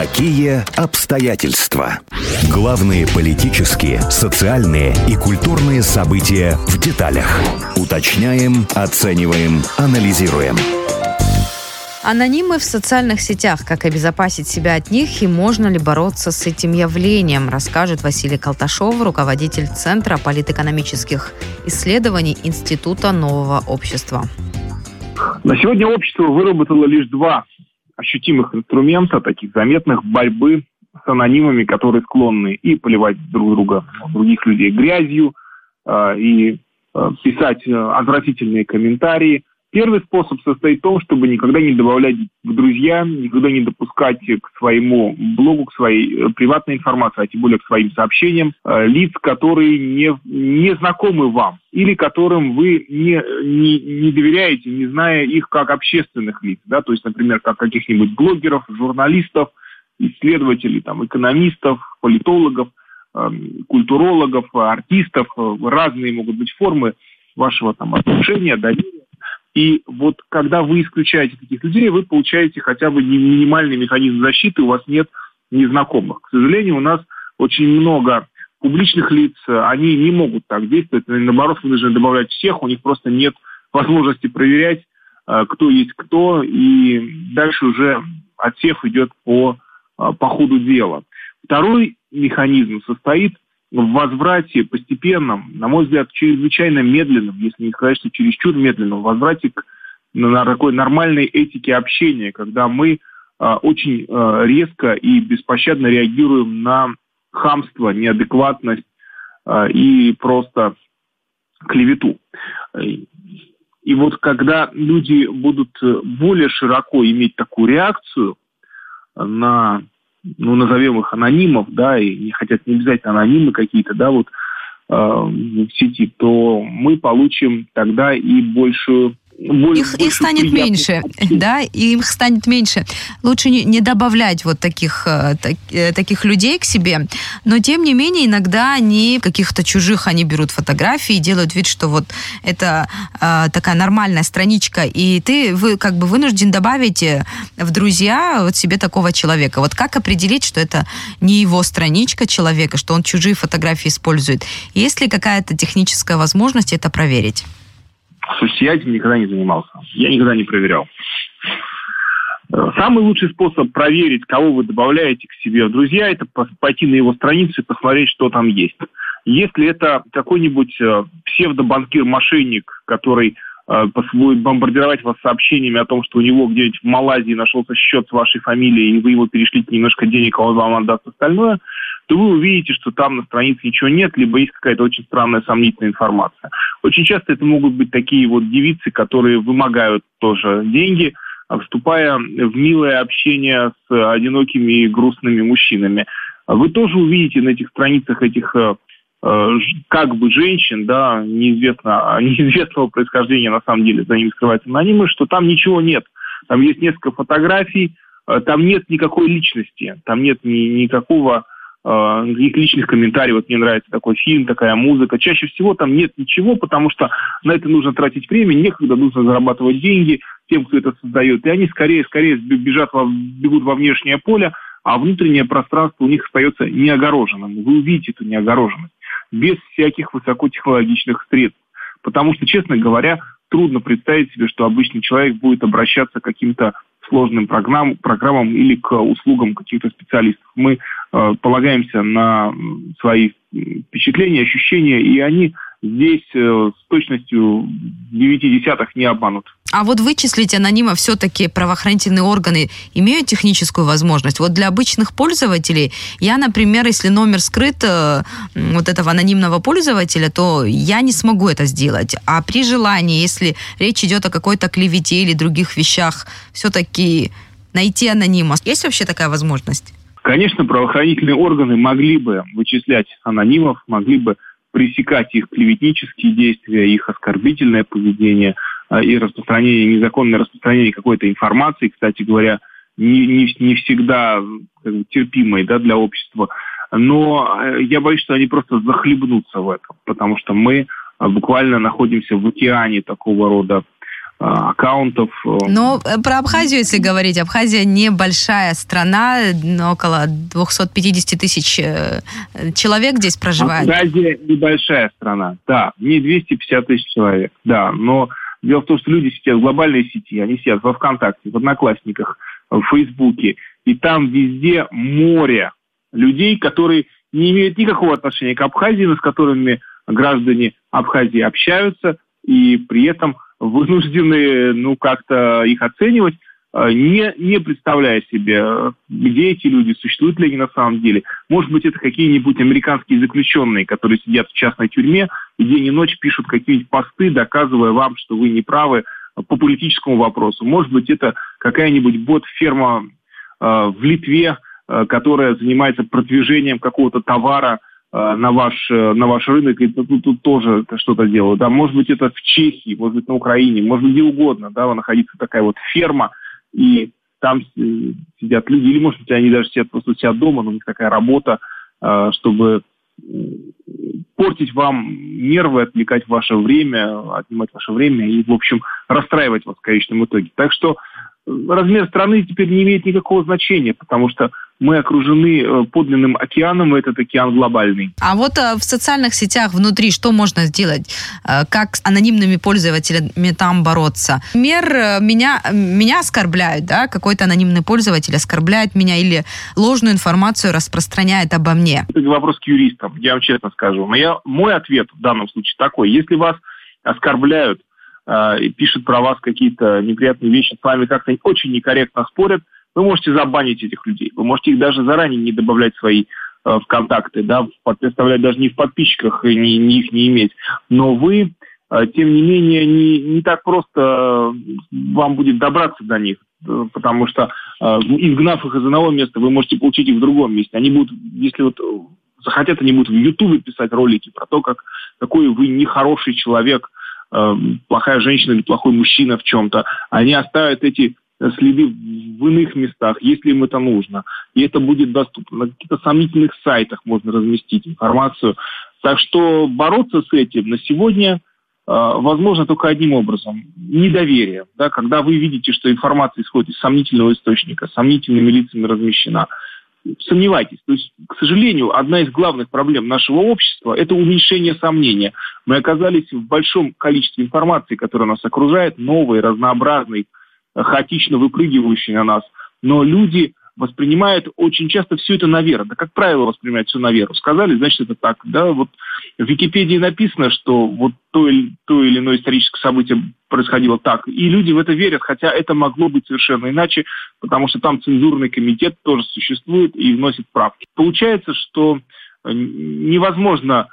Какие обстоятельства? Главные политические, социальные и культурные события в деталях. Уточняем, оцениваем, анализируем. Анонимы в социальных сетях. Как обезопасить себя от них и можно ли бороться с этим явлением, расскажет Василий Колташов, руководитель Центра политэкономических исследований Института нового общества. На сегодня общество выработало лишь два ощутимых инструмента, таких заметных, борьбы с анонимами, которые склонны и поливать друг друга, других людей грязью, и писать отвратительные комментарии. Первый способ состоит в том, чтобы никогда не добавлять в друзья, никогда не допускать к своему блогу, к своей приватной информации, а тем более к своим сообщениям, лиц, которые не знакомы вам или которым вы не доверяете, не зная их как общественных лиц. Да? То есть, например, как каких-нибудь блогеров, журналистов, исследователей, экономистов, политологов, культурологов, артистов. Разные могут быть формы вашего отношения, доверия. И вот когда вы исключаете таких людей, вы получаете хотя бы минимальный механизм защиты, у вас нет незнакомых. К сожалению, у нас очень много публичных лиц, они не могут так действовать, наоборот, вынуждены добавлять всех, у них просто нет возможности проверять, кто есть кто, и дальше уже отсев идет по ходу дела. Второй механизм состоит в возврате постепенном, на мой взгляд, чрезвычайно медленном, если не сказать, что чересчур медленном, возврате к такой нормальной этике общения, когда мы очень резко и беспощадно реагируем на хамство, неадекватность и просто клевету. И вот когда люди будут более широко иметь такую реакцию на назовем их анонимов, да, и не хотят не обязательно анонимы какие-то, да, в сети, то мы получим тогда и большую... Их станет меньше, да, и их станет меньше. Лучше не добавлять вот таких людей к себе, но тем не менее иногда они каких-то чужих, они берут фотографии и делают вид, что вот это такая нормальная страничка, и вы как бы вынужден добавить в друзья вот себе такого человека. Вот как определить, что это не его страничка человека, что он чужие фотографии использует? Есть ли какая-то техническая возможность это проверить? Слушайте, я этим никогда не занимался. Я никогда не проверял. Самый лучший способ проверить, кого вы добавляете к себе в друзья, это пойти на его страницу и посмотреть, что там есть. Если это какой-нибудь псевдобанкир-мошенник, который будет бомбардировать вас сообщениями о том, что у него где-нибудь в Малайзии нашелся счет с вашей фамилией, и вы ему перешлите немножко денег, а он вам отдаст остальное, то вы увидите, что там на странице ничего нет, либо есть какая-то очень странная, сомнительная информация. Очень часто это могут быть такие вот девицы, которые вымогают тоже деньги, вступая в милое общение с одинокими и грустными мужчинами. Вы тоже увидите на этих страницах этих как бы женщин, да, неизвестного происхождения, на самом деле, за ними скрываются анонимы, что там ничего нет. Там есть несколько фотографий, там нет никакой личности, там нет никаких личных комментариев. Вот мне нравится такой фильм, такая музыка. Чаще всего там нет ничего, потому что на это нужно тратить время, некогда, нужно зарабатывать деньги тем, кто это создает. И они скорее бегут во внешнее поле, а внутреннее пространство у них остается неогороженным. Вы увидите эту неогороженность без всяких высокотехнологичных средств. Потому что, честно говоря, трудно представить себе, что обычный человек будет обращаться к каким-то сложным программам или к услугам каких-то специалистов. Мы полагаемся на свои впечатления, ощущения, и они здесь с точностью 0,9 не обманут. А вот вычислить анонима все-таки правоохранительные органы имеют техническую возможность? Вот для обычных пользователей, я, например, если номер скрыт вот этого анонимного пользователя, то я не смогу это сделать. А при желании, если речь идет о какой-то клевете или других вещах, все-таки найти анонима. Есть вообще такая возможность? Конечно, правоохранительные органы могли бы вычислять анонимов, могли бы пресекать их клеветнические действия, их оскорбительное поведение и незаконное распространение какой-то информации, кстати говоря, не всегда терпимой, да, для общества. Но я боюсь, что они просто захлебнутся в этом, потому что мы буквально находимся в океане такого рода аккаунтов. Но про Абхазию, если говорить, Абхазия небольшая страна, около 250 тысяч человек здесь проживает. Абхазия небольшая страна, да, не 250 тысяч человек, да, но дело в том, что люди сидят в глобальной сети, они сидят во ВКонтакте, в Одноклассниках, в Фейсбуке, и там везде море людей, которые не имеют никакого отношения к Абхазии, но с которыми граждане Абхазии общаются, и при этом вынуждены, как-то их оценивать, не представляя себе, где эти люди, существуют ли они на самом деле. Может быть, это какие-нибудь американские заключенные, которые сидят в частной тюрьме и день и ночь пишут какие-нибудь посты, доказывая вам, что вы не правы по политическому вопросу. Может быть, это какая-нибудь бот-ферма в Литве, которая занимается продвижением какого-то товара на ваш рынок, и тут тоже что-то делают. Да? Может быть, это в Чехии, может быть, на Украине, может быть, где угодно. Да? Находится такая вот ферма, и там сидят люди, или, может быть, они даже сидят просто у себя дома, но у них такая работа, чтобы портить вам нервы, отвлекать ваше время, отнимать ваше время и, в общем, расстраивать вас в конечном итоге. Так что размер страны теперь не имеет никакого значения, потому что мы окружены подлинным океаном, и этот океан глобальный. А вот в социальных сетях внутри что можно сделать? Как с анонимными пользователями там бороться? Например, меня оскорбляют, да? Какой-то анонимный пользователь оскорбляет меня или ложную информацию распространяет обо мне. Это вопрос к юристам, я вам честно скажу. Но мой ответ в данном случае такой. Если вас оскорбляют, и пишут про вас какие-то неприятные вещи, с вами как-то очень некорректно спорят, вы можете забанить этих людей. Вы можете их даже заранее не добавлять в свои ВКонтакты, да, представлять даже не в подписчиках, и их не иметь. Но вы, тем не менее, не так просто вам будет добраться до них, потому что, изгнав их из одного места, вы можете получить их в другом месте. Они будут, если вот захотят, они будут в Ютубе писать ролики про то, какой вы нехороший человек, плохая женщина или плохой мужчина в чем-то. Они оставят эти следы в иных местах, если им это нужно. И это будет доступно. На каких-то сомнительных сайтах можно разместить информацию. Так что бороться с этим на сегодня возможно только одним образом. Недоверие. Да? Когда вы видите, что информация исходит из сомнительного источника, сомнительными лицами размещена, сомневайтесь. То есть, к сожалению, одна из главных проблем нашего общества – это уменьшение сомнения. Мы оказались в большом количестве информации, которая нас окружает, новой, разнообразной, хаотично выпрыгивающей на нас. Но люди воспринимают очень часто все это на веру. Да, как правило, воспринимают все на веру. Сказали, значит, это так. Да, вот в Википедии написано, что вот то или иное историческое событие происходило так. И люди в это верят, хотя это могло быть совершенно иначе, потому что там цензурный комитет тоже существует и вносит правки. Получается, что невозможно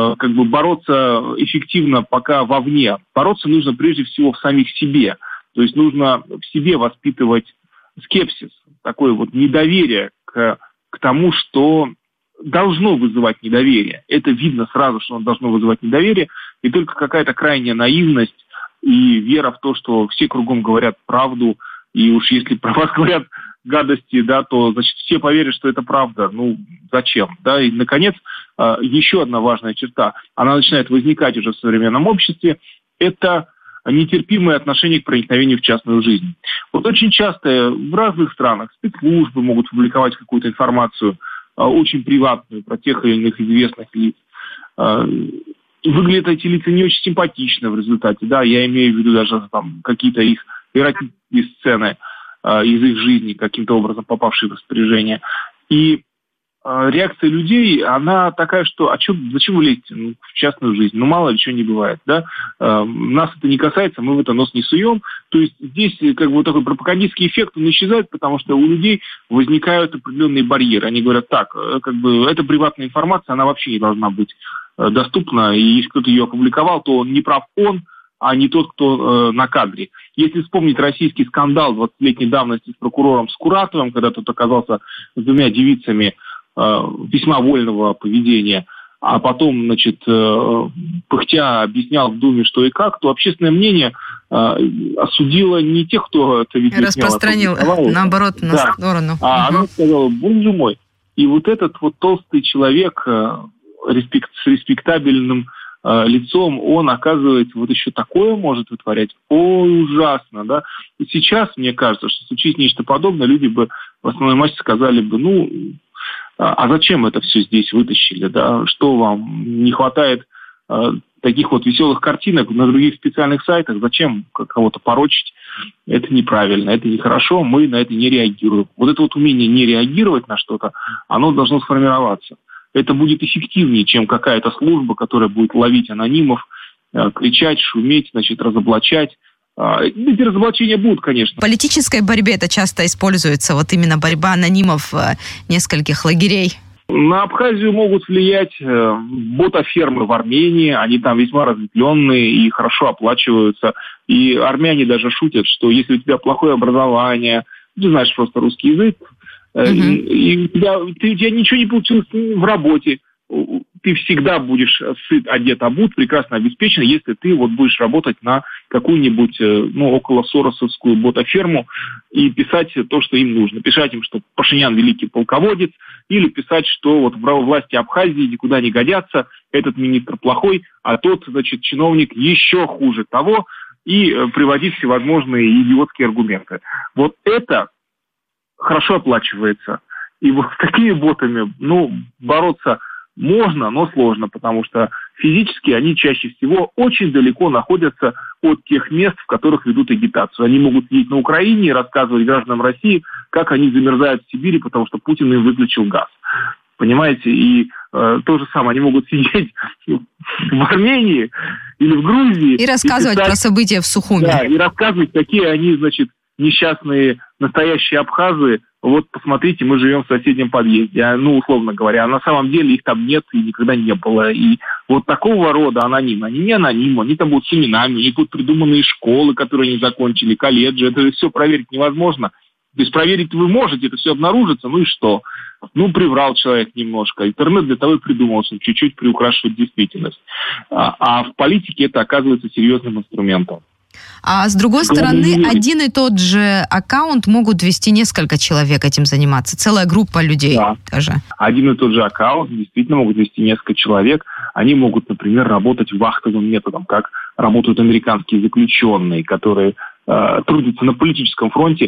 бороться эффективно пока вовне. Бороться нужно прежде всего в самих себе. То есть нужно в себе воспитывать скепсис, такое вот недоверие к тому, что должно вызывать недоверие. Это видно сразу, что оно должно вызывать недоверие, и только какая-то крайняя наивность и вера в то, что все кругом говорят правду, и уж если про вас говорят гадости, да, то, значит, все поверят, что это правда. Ну, зачем? Да? И, наконец, еще одна важная черта, она начинает возникать уже в современном обществе, это нетерпимое отношение к проникновению в частную жизнь. Вот очень часто в разных странах спецслужбы могут публиковать какую-то информацию очень приватную про тех или иных известных лиц. Выглядят эти лица не очень симпатично в результате. Да, я имею в виду даже там какие-то их эротические сцены из их жизни, каким-то образом попавшие в распоряжение. И реакция людей, она такая, что зачем вы лезете в частную жизнь? Ну, мало ли чего не бывает, да? Нас это не касается, мы в это нос не суем. То есть здесь такой пропагандистский эффект, он исчезает, потому что у людей возникают определенные барьеры. Они говорят, так, это приватная информация, она вообще не должна быть доступна, и если кто-то ее опубликовал, то он не прав он, а не тот, кто на кадре. Если вспомнить российский скандал 20-летней давности с прокурором Скуратовым, когда тот оказался с двумя девицами весьма вольного поведения, а потом, значит, пыхтя объяснял в Думе, что и как, то общественное мнение осудило не тех, кто это видео распространил, наоборот, на сторону. Оно сказало, боже мой. И вот этот вот толстый человек с респектабельным лицом, он, оказывается, вот еще такое может вытворять. Ой, ужасно, да. И сейчас, мне кажется, что случись нечто подобное, люди бы в основной массе сказали бы, а зачем это все здесь вытащили, да, что вам не хватает таких вот веселых картинок на других специальных сайтах, зачем кого-то порочить, это неправильно, это нехорошо, мы на это не реагируем. Вот это вот умение не реагировать на что-то, оно должно сформироваться. Это будет эффективнее, чем какая-то служба, которая будет ловить анонимов, кричать, шуметь, значит, разоблачать. Эти разоблачения будут, конечно. В политической борьбе это часто используется, вот именно борьба анонимов нескольких лагерей. На Абхазию могут влиять ботафермы в Армении, они там весьма разветвленные и хорошо оплачиваются. И армяне даже шутят, что если у тебя плохое образование, ты знаешь просто русский язык, и у тебя ничего не получилось в работе, ты всегда будешь сыт, одет, обут, прекрасно обеспечен, если ты вот будешь работать на какую-нибудь, около соросовскую ботаферму и писать то, что им нужно. Писать им, что Пашинян великий полководец, или писать, что вот власти Абхазии никуда не годятся, этот министр плохой, а тот, значит, чиновник еще хуже того, и приводить всевозможные идиотские аргументы. Вот это хорошо оплачивается. И вот с такими ботами, бороться можно, но сложно, потому что физически они чаще всего очень далеко находятся от тех мест, в которых ведут агитацию. Они могут сидеть на Украине и рассказывать гражданам России, как они замерзают в Сибири, потому что Путин им выключил газ. Понимаете? И то же самое, они могут сидеть в Армении или в Грузии. И рассказывать про события в Сухуми. Да, и рассказывать, какие они, значит, несчастные настоящие абхазы. Вот посмотрите, мы живем в соседнем подъезде, условно говоря, а на самом деле их там нет и никогда не было. И вот такого рода анонимы, они не анонимы, они там будут с именами, у них будут придуманные школы, которые они закончили, колледжи, это же все проверить невозможно. То есть проверить вы можете, это все обнаружится, и что? Приврал человек немножко. Интернет для того и придумался, чуть-чуть приукрашивать действительность. А в политике это оказывается серьезным инструментом. А с другой стороны, один и тот же аккаунт могут вести несколько человек этим заниматься, целая группа людей даже. Один и тот же аккаунт действительно могут вести несколько человек. Они могут, например, работать вахтовым методом, как работают американские заключенные, которые трудятся на политическом фронте,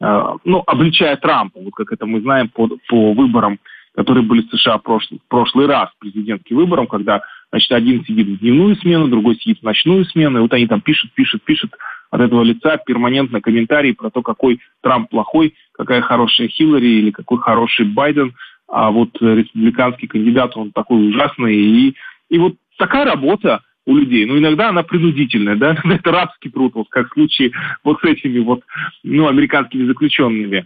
обличая Трампа, вот как это мы знаем по выборам, которые были в США в прошлый раз, президентским выборам, когда, значит, один сидит в дневную смену, другой сидит в ночную смену, и вот они там пишут от этого лица перманентно комментарии про то, какой Трамп плохой, какая хорошая Хиллари или какой хороший Байден, а вот республиканский кандидат, он такой ужасный. И вот такая работа у людей, иногда она принудительная, да, это рабский труд, вот как в случае вот с этими американскими заключенными.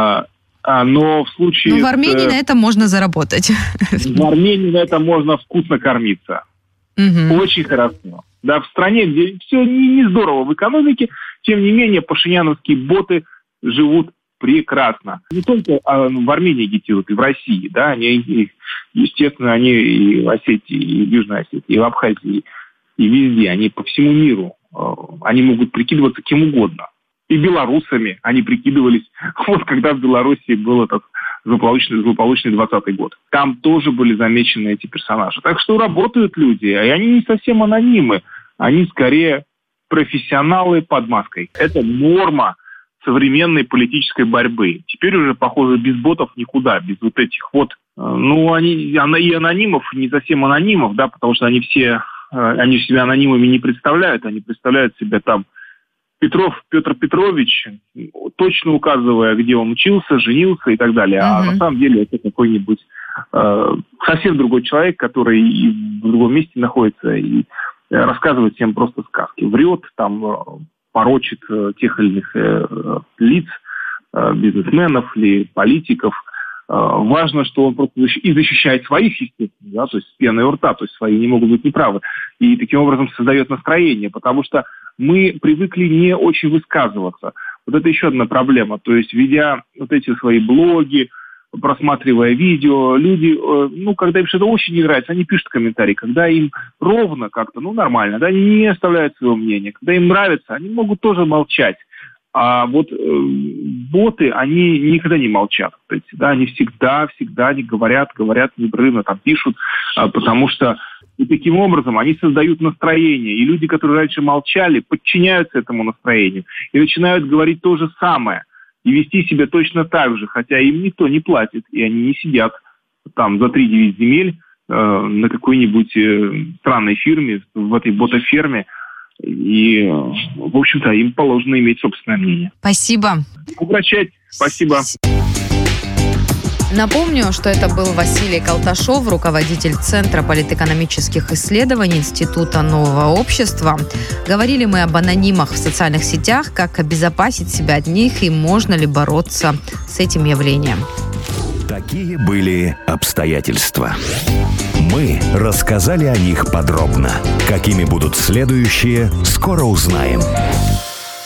Но в случае... в Армении на этом можно заработать. В Армении на этом можно вкусно кормиться. Очень хорошо. Да, в стране, где все не здорово в экономике, тем не менее пашиняновские боты живут прекрасно. Не только в Армении агитируют, и в России, да, они, естественно, они и в Осетии, и в Южной Осетии, и в Абхазии, и везде, они по всему миру. Они могут прикидываться кем угодно. И белорусами они прикидывались, вот когда в Беларуси был этот злополучный 20-й год. Там тоже были замечены эти персонажи. Так что работают люди, и они не совсем анонимы, они скорее профессионалы под маской. Это норма современной политической борьбы. Теперь уже, похоже, без ботов никуда, без вот этих вот, они и анонимов, не совсем анонимов, да, потому что они себя анонимами не представляют, они представляют себя там Петров Петр Петрович, точно указывая, где он учился, женился и так далее. А на самом деле это какой-нибудь совсем другой человек, который и в другом месте находится и рассказывает всем просто сказки. Врет, там порочит тех или иных лиц, бизнесменов или политиков. Важно, что он просто и защищает своих, естественно, да, то есть с пеной у рта, то есть свои не могут быть неправы. И таким образом создает настроение, потому что мы привыкли не очень высказываться. Вот это еще одна проблема. То есть, ведя вот эти свои блоги, просматривая видео, люди, когда им что-то очень не нравится, они пишут комментарии. Когда им ровно как-то, нормально, да, они не оставляют своего мнения. Когда им нравится, они могут тоже молчать. А вот боты, они никогда не молчат. Да, они всегда они говорят непрерывно там пишут, потому что И таким образом они создают настроение. И люди, которые раньше молчали, подчиняются этому настроению и начинают говорить то же самое. И вести себя точно так же, хотя им никто не платит. И они не сидят там за 3-9 земель на какой-нибудь странной фирме, в этой ботаферме. И, в общем-то, им положено иметь собственное мнение. Спасибо. Обращайтесь. Спасибо. Напомню, что это был Василий Колташов, руководитель Центра политэкономических исследований Института нового общества. Говорили мы об анонимах в социальных сетях, как обезопасить себя от них и можно ли бороться с этим явлением. Такие были обстоятельства. Мы рассказали о них подробно. Какими будут следующие, скоро узнаем.